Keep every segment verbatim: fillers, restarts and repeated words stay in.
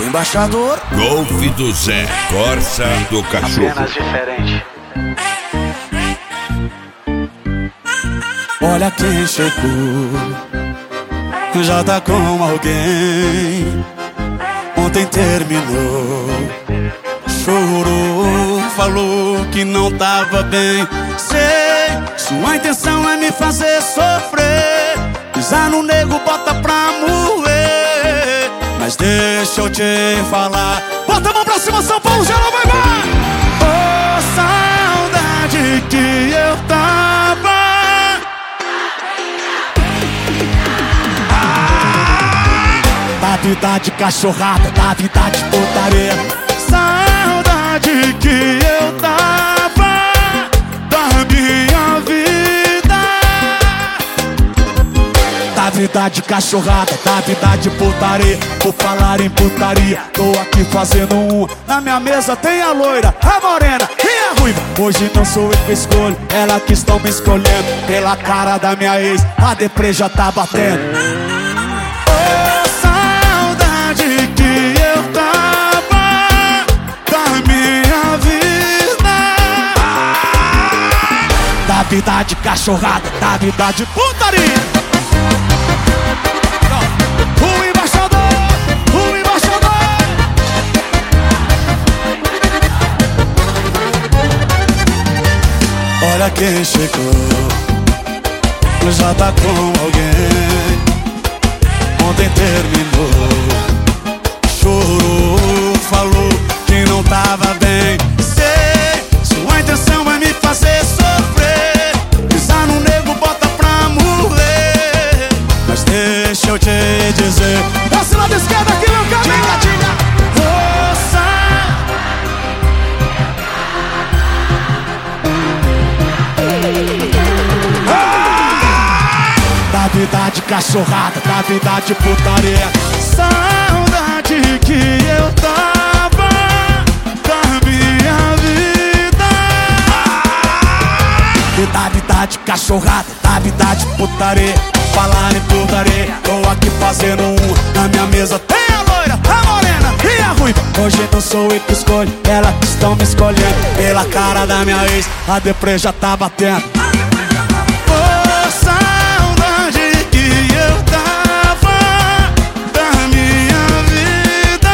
embaixador. Golf do Zé, Corsa do cachorro. Apenas diferente. Olha quem chegou, já tá com alguém. Ontem terminou, chorou, falou que não tava bem. Sei, sua intenção é me fazer sofrer, pisar no nego, bota pra moer. Mas deixa eu te falar, bota a mão pra cima, São Paulo, geral, vai, vai! Oh, saudade que eu tava. Da vida de cachorrada, da vida de putaria. Saudade que eu tava da minha vida. Da vida de cachorrada, da vida de putaria. Por falar em putaria, tô aqui fazendo um. Na minha mesa tem a loira, a morena e a ruiva. Hoje não sou eu que escolho, ela que estão me escolhendo. Pela cara da minha ex, a deprê já tá batendo. Da vida de cachorrada, da vida de putaria. O embaixador, o embaixador. Olha quem chegou, já tá com alguém. Ontem terminou, chorou, falou que não tava bem. Sei, sua intenção é me fazer sofrer, pisar no nego, bota pra morrer. Mas deixa eu te dizer, desce lá da esquerda aqui, meu caminho. Diga, diga. Moça, da vida de cachorrada, da vida de putaria. Saudade que eu tava da minha vida. Da vida de cachorrada, da vida de putaria. Falar em putaria, tô aqui fazendo um. Na minha mesa tem a loira, a morena e a ruiva. Hoje não sou eu que escolho, ela que estão me escolhendo. Pela cara da minha ex, a deprê já tá batendo. Oh, saudade que eu tava da minha vida.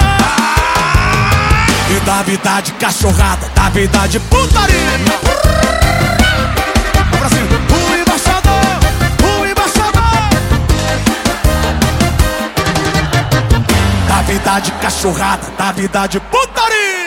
E da vida de cachorrada, da vida de putaria. O embaixador, o embaixador. Da vida de cachorrada, da vida de putaria.